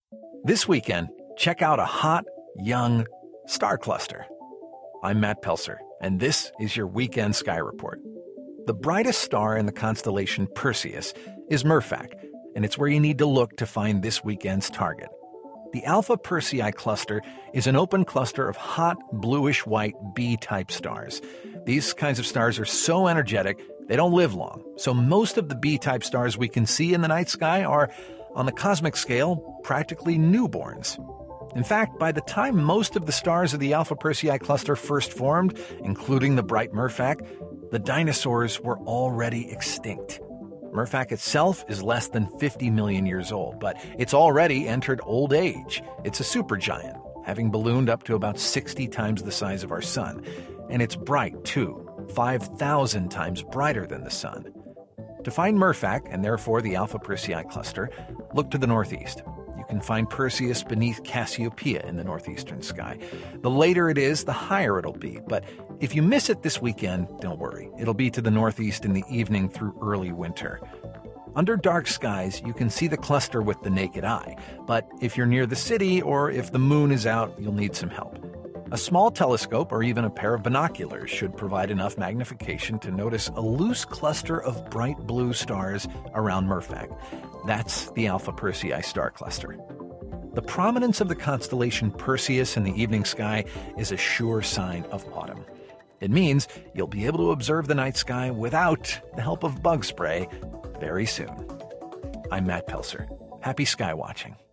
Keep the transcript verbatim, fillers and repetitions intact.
This weekend, check out a hot, young star cluster. I'm Matt Pelser, and this is your Weekend Sky Report. The brightest star in the constellation Perseus is Murphak, and it's where you need to look to find this weekend's target. The Alpha Persei cluster is an open cluster of hot, bluish-white B-type stars. These kinds of stars are so energetic, they don't live long. So most of the B-type stars we can see in the night sky are, on the cosmic scale, practically newborns. In fact, by the time most of the stars of the Alpha Persei cluster first formed, including the bright Murphak, the dinosaurs were already extinct. Murphak itself is less than fifty million years old, but it's already entered old age. It's a supergiant, having ballooned up to about sixty times the size of our sun. And it's bright, too, five thousand times brighter than the sun. To find Murphak, and therefore the Alpha Persei cluster, look to the northeast. You can find Perseus beneath Cassiopeia in the northeastern sky. The later it is, the higher it'll be. But if you miss it this weekend, don't worry. It'll be to the northeast in the evening through early winter. Under dark skies, you can see the cluster with the naked eye. But if you're near the city or if the moon is out, you'll need some help. A small telescope or even a pair of binoculars should provide enough magnification to notice a loose cluster of bright blue stars around Murphak. That's the Alpha Persei star cluster. The prominence of the constellation Perseus in the evening sky is a sure sign of autumn. It means you'll be able to observe the night sky without the help of bug spray very soon. I'm Matt Pelser. Happy sky watching.